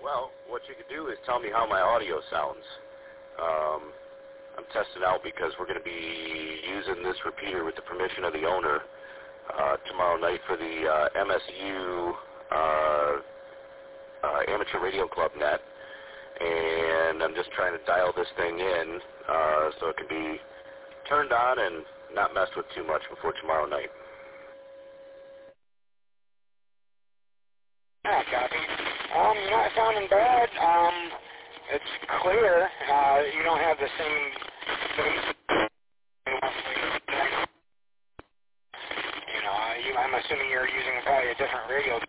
Well, what you could do is tell me how my audio sounds. I'm testing out because we're going to be using this repeater with the permission of the owner tomorrow night for the MSU Amateur Radio Club net. And I'm just trying to dial this thing in so it can be turned on and not messed with too much before tomorrow night. Yeah, copy. Not sounding bad. It's clear. You don't have the same bass. I'm assuming you're using probably a different radio